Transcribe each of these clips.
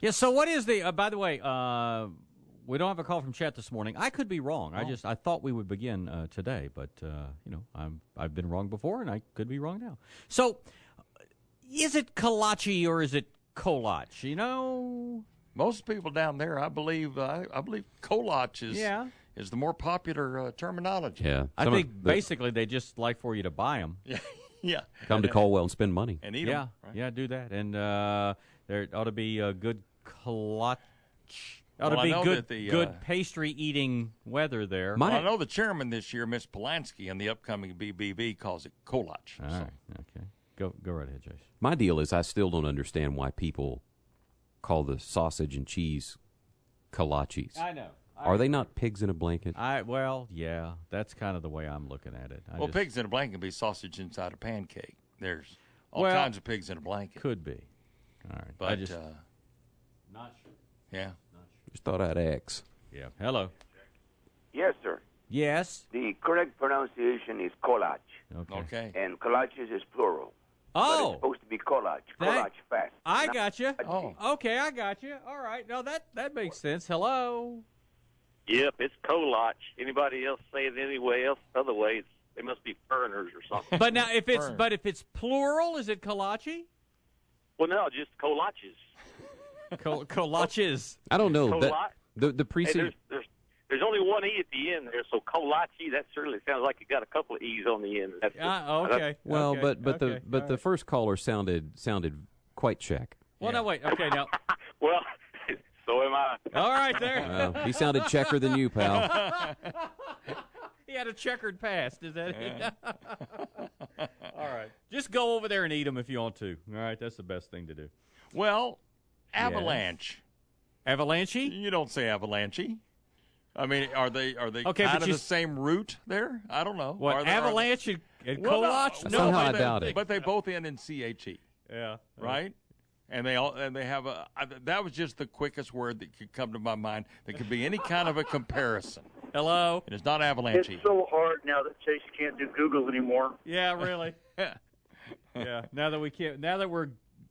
Yeah, so what is the, by the way, we don't have a call from chat this morning. I could be wrong. I thought we would begin today, but, I've been wrong before, and I could be wrong now. So, is it kolache or is it kolach? Most people down there, I believe kolach is the more popular terminology. Yeah. I think basically they just like for you to buy them. Yeah. Come to Colwell and spend money. And eat them. Right? Yeah, do that. And there ought to be a good kolach. Ought to be good pastry-eating weather there. I know the chairman this year, Miss Polanski, and the upcoming BBB calls it kolach. All right. Okay. Go right ahead, Jason. My deal is I still don't understand why people call the sausage and cheese kolaches. I know. Are they not pigs in a blanket? Yeah. That's kind of the way I'm looking at it. Pigs in a blanket can be sausage inside a pancake. There's all kinds of pigs in a blanket. Could be. All right. But not sure. Yeah. Just thought I'd ask. Yeah. Hello. Yes, sir. Yes. The correct pronunciation is kolach. Okay. And kolaches is plural. But Oh. it's supposed to be kolach. Kolach fast. I got you. Oh. Okay, I got you. All right. No, that makes sense. Hello. Yep, it's kolach. Anybody else say it other way, they must be foreigners or something. But now, if it's plural, is it kolache? Well, no, just kolaches. Kolaches. I don't know. Kolach. The preceding. Hey, there's only one E at the end there, so kolache, that certainly sounds like it got a couple of E's on the end. That's okay. Well, okay. but the first caller sounded quite Czech. Well, no, wait. Okay, now. Well, so am I. All right, there. He sounded Checker than you, pal. He had a checkered past. Is that it? All right. Just go over there and eat them if you want to. All right, that's the best thing to do. Well, avalanche. Avalanche? You don't say avalanche. I mean, are they Okay, kind but of the same root there? I don't know. What, avalanche and kolach? No, somehow I doubt it. But they both end in CHE. Yeah. Right? And they have that was just the quickest word that could come to my mind that could be any kind of a comparison. Hello? And it's not avalanche. It's so hard now that Chase can't do Google anymore. Yeah, really. Yeah. Now that we're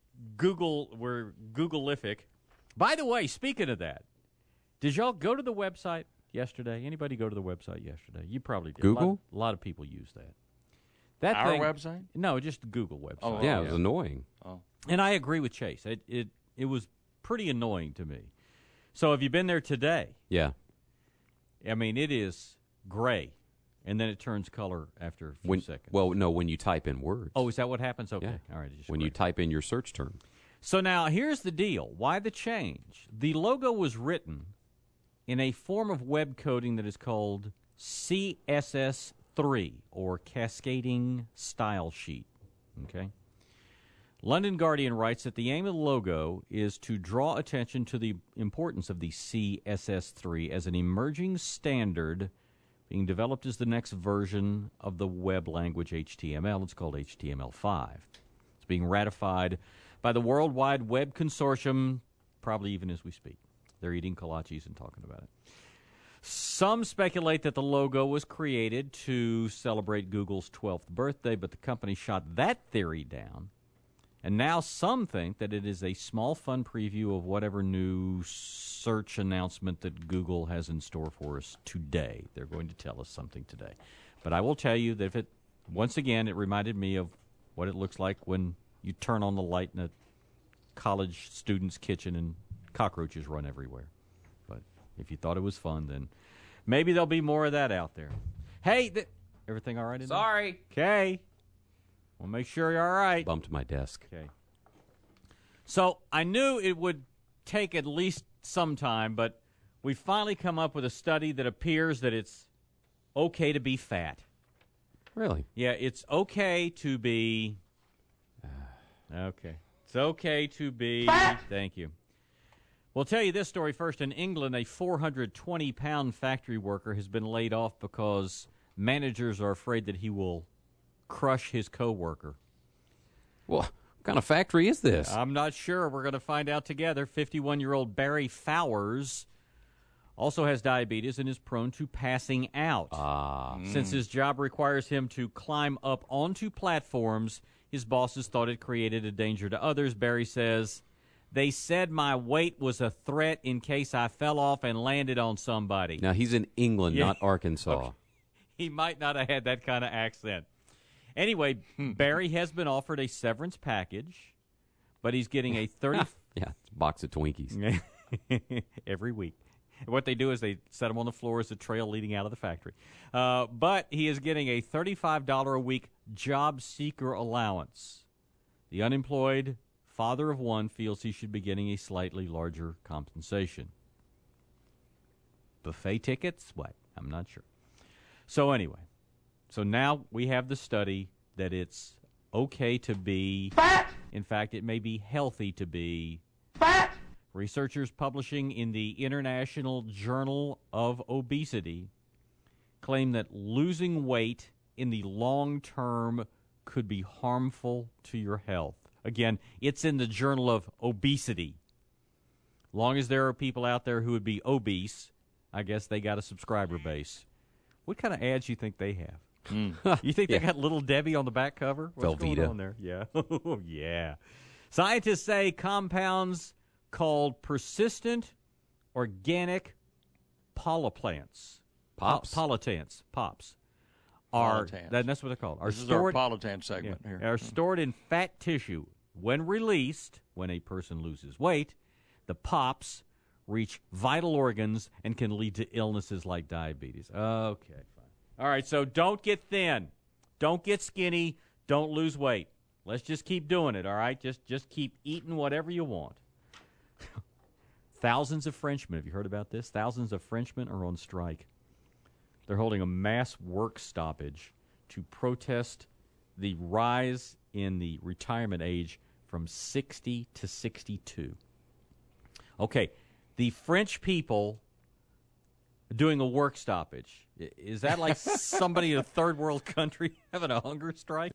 Google-ific. By the way, speaking of that, did y'all go to the website yesterday? Anybody go to the website yesterday? You probably did. Google? A lot of people use that. Our website? No, just the Google website. Oh, Yeah, it was annoying. Oh. And I agree with Chase. It was pretty annoying to me. So have you been there today? Yeah. I mean, it is gray, and then it turns color after a few seconds. Well, no, when you type in words. Oh, is that what happens? Okay. Yeah. All right. Just when gray. you type in your search term. So now, here's the deal. Why the change? The logo was written in a form of web coding that is called CSS3, or Cascading Style Sheet. Okay? London Guardian writes that the aim of the logo is to draw attention to the importance of the CSS3 as an emerging standard being developed as the next version of the web language HTML. It's called HTML5. It's being ratified by the World Wide Web Consortium, probably even as we speak. They're eating kolaches and talking about it. Some speculate that the logo was created to celebrate Google's 12th birthday, but the company shot that theory down. And now some think that it is a small, fun preview of whatever new search announcement that Google has in store for us today. They're going to tell us something today. But I will tell you that once again, it reminded me of what it looks like when you turn on the light in a college student's kitchen and cockroaches run everywhere. But if you thought it was fun, then maybe there'll be more of that out there. Hey, everything all right in there? Sorry. Okay. We'll make sure you're all right. Bumped my desk. Okay. So I knew it would take at least some time, but we finally come up with a study that appears that it's okay to be fat. Really? Yeah, it's okay to be... Okay. It's okay to be... Fat! Thank you. We'll tell you this story first. In England, a 420-pound factory worker has been laid off because managers are afraid that he will crush his coworker. Well, what kind of factory is this? I'm not sure. We're going to find out together. 51-year-old Barry Fowers also has diabetes and is prone to passing out. Since his job requires him to climb up onto platforms, his bosses thought it created a danger to others. Barry says, They said my weight was a threat in case I fell off and landed on somebody. Now, he's in England, Yeah. not Arkansas. Okay. He might not have had that kind of accent. Anyway, Barry has been offered a severance package, but he's getting a 30 Yeah, it's a box of Twinkies. every week. What they do is they set him on the floor as a trail leading out of the factory. But he is getting a $35 a week job seeker allowance. The unemployed father of one feels he should be getting a slightly larger compensation. Buffet tickets? What? I'm not sure. So anyway, so now we have the study that it's okay to be fat. In fact, it may be healthy to be fat. Researchers publishing in the International Journal of Obesity claim that losing weight in the long term could be harmful to your health. Again, it's in the Journal of Obesity. Long as there are people out there who would be obese, I guess they got a subscriber base. What kind of ads you think they have? You think they got Little Debbie on the back cover? What's Velveeta. going on there? Yeah. Yeah. Scientists say compounds called persistent organic polyplants. Pops. Polytants. Pops. Polytants. That's what they're called. This is our Politan segment here. Are stored in fat tissue. When released, when a person loses weight, the pops reach vital organs and can lead to illnesses like diabetes. Okay, fine. All right, so don't get thin. Don't get skinny. Don't lose weight. Let's just keep doing it, all right? Just keep eating whatever you want. Thousands of Frenchmen, have you heard about this? Thousands of Frenchmen are on strike. They're holding a mass work stoppage to protest the rise in the retirement age from 60 to 62. Okay, the French people doing a work stoppage. Is that like somebody in a third world country having a hunger strike?